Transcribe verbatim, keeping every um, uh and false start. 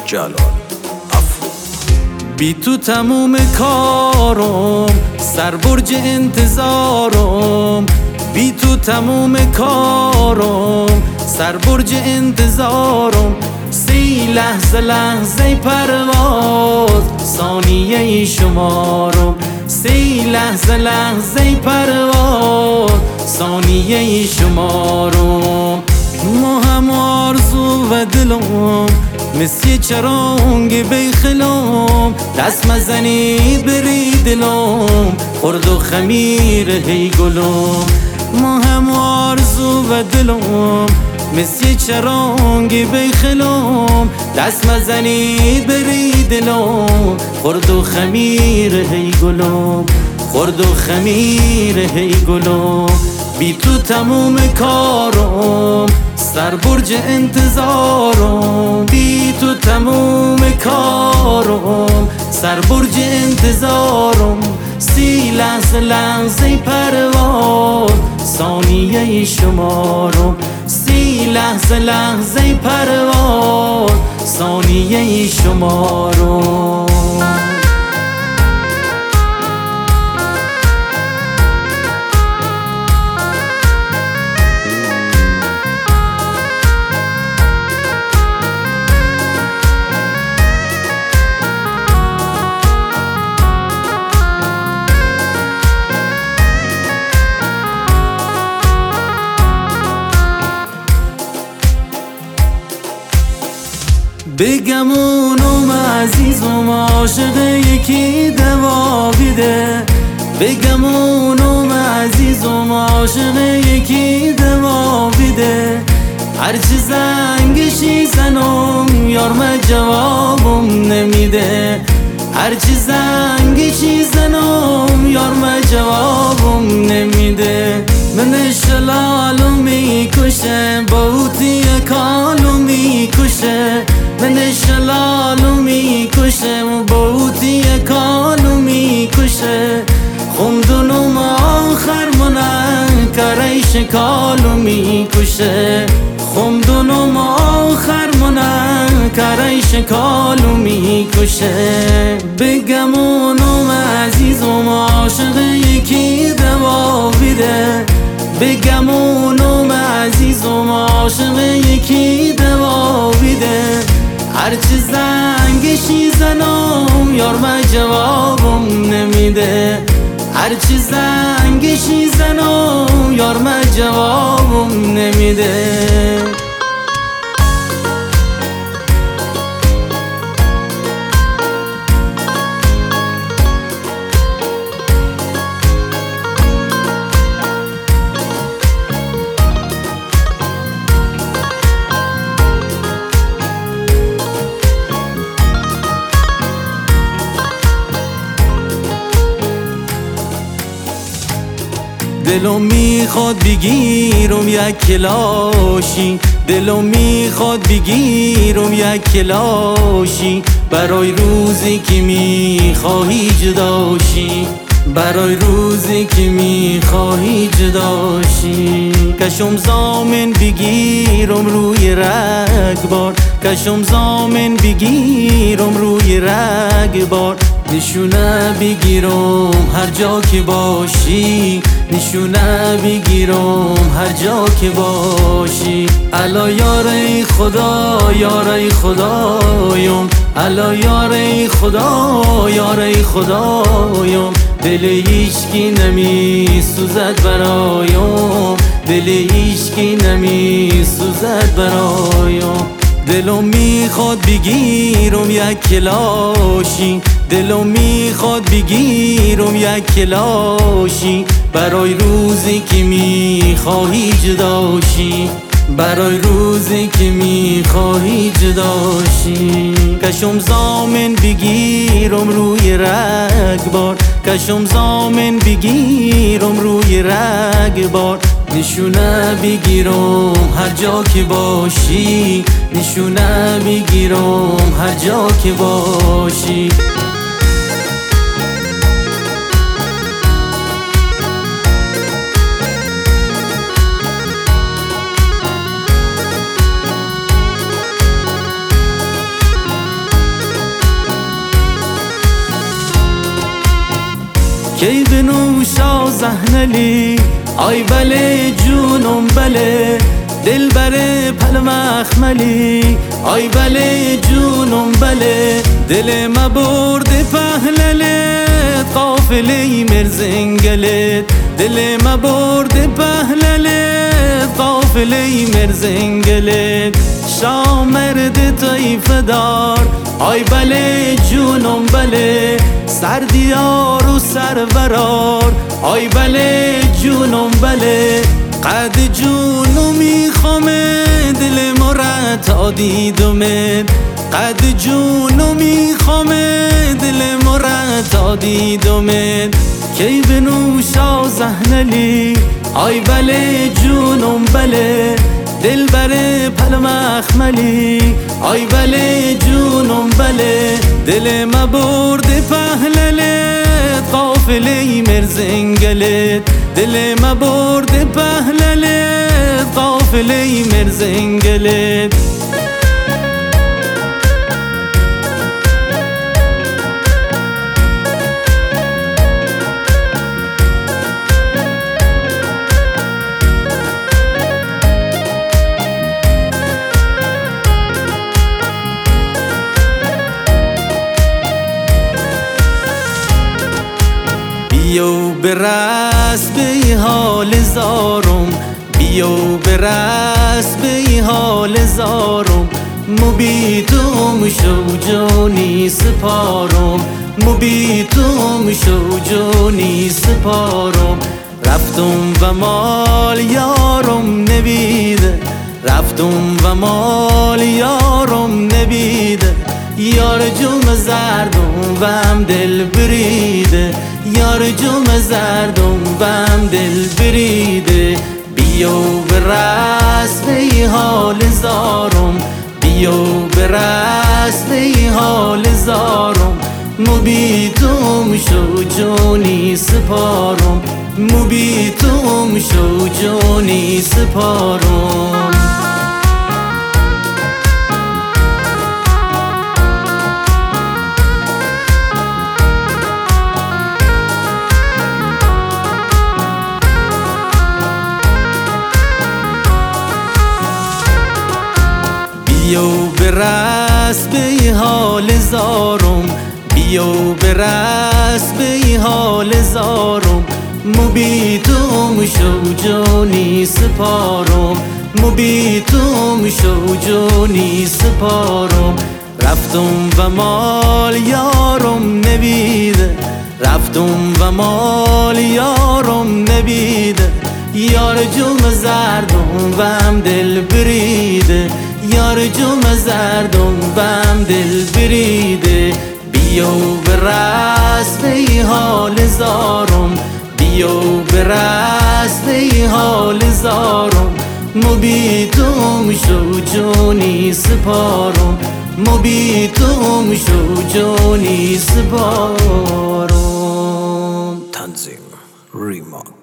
جلال افرو. بی تو تموم کارم، سر برج انتظارم. بی تو تموم کارم، سر برج انتظارم. سی لحظه لحظه پرواز، ثانیه شمارم. سی لحظه لحظه پرواز، ثانیه شمارم. ما هم آرزو و دلم مثل چرانگ بیخلم. دست مزنید بری دلم، خرد و خمیر هی گلم. ما هم آرزو و دلم مثل چرانگ بیخلم. دست مزنید بری دلم، خرد و خمیر هی گلم. خرد و خمیر هی گلم. بی تو تموم کارم، سر برج انتظارم. بی تو تموم کارم، سر برج انتظارم. سی لحظه لحظه پرواز، ثانیه شمارم. سی لحظه لحظه پرواز، ثانیه شمارم. بگم اونم عزیزم عاشق یکی دوا بیده. بگم اونم عزیزم عاشق یکی دوا بیده. هرچی زنگشی زنم یارم جوابم نمیده. هرچی زنگشی زنم یارم جوابم نمیده. من شلالو میکشه بوتی کالو میکشه. من شلالو میکشه بوتی کالو میکشه. خمدونم آخر منن کرش کالو میکشه. خمدونم آخر منن کرش کالو میکشه. بگم اونم عزیزم عاشق یکی دوا بیده. بگم اونم عزیزم عاشق یکی دوا بیده. هرچی زنگشی زنم یارم جوابم نمیده. هرچی زنگشی زنم یارم جوابم نمیده. دلم میخواد بگیرم یک کلاشی. دلم میخواد بگیرم یک کلاشی. برای روزی که میخواهی جداشی. برای روزی که میخواهی جداشی. کشم زامن بگیرم روی رگبار. کشم زامن بگیرم روی رگبار. نشونه بگیرم هر جا که باشی. نشونه بگیرم هر جا که باشی. الا یاره خدا یاره خدایم. الا یاره خدا یاره خدایم. دل هیچکی نمی سوزد برایم. دل هیچکی نمی سوزد برایم. دلم میخواد بگیرم یک کلاشی. دلم میخواد بگیرم یک کلاشی. برای روزی که میخواهی جداشی. برای روزی که میخواهی جداشی. کشم زامن بگیرم روی رگبار. کشم زامن بگیرم روی رگبار. نشونه بگیرم هر جا که باشی. نشونه بگیرم هر جا که باشی. کی بنوشا زهنلی آی بله جونم بله دل بره پل مخملی آی بله جونم بله دل ما برده پهللت قافله مرزنگلت دل ما برده پهللت قافله مرزنگلت شام مرد طیف دار آی بله جونم بله سردیار و سرورار آی بله جونم بله قد جونو میخوامه دل مرد تا دیدمت قد جونو میخوامه دل مرد تا دیدمت کی بنوشا زهنلی آی بله جونم بله دل بره پل مخملی آی بله جونم بله دل ما برده پهللت قافله مرزنگلت دل ما برده پهللت قافله مرزنگلت بیو برس به حال زارم بیو برس به حال زارم مبیتم شو جونی سپارم مبیتم شو جونی سپارم رفتم و مال یارم نبیده رفتم و مال یارم نبیده یار جم زردم و هم دل بریده یار جم زردم و هم دل بریده بیو برس به حال زارم بیو برس به حال زارم مبیتم شو جونی سپارم مبیتم شو جونی سپارم بیو برس به حال زارم بیو برس به حال زارم مبیتم شو جونی سپارم مبیتم شو جونی سپارم رفتم و مال یارم نبیده رفتم و مال یارم نبیده یار جم زردم و هم دل بریده یار جم زردم و هم دل بریده بیو برس به حال زارم بیو برس به حال زارم مبیتم شو جونی سپارم مبیتم شو جونی سپارم تنظیم ریماک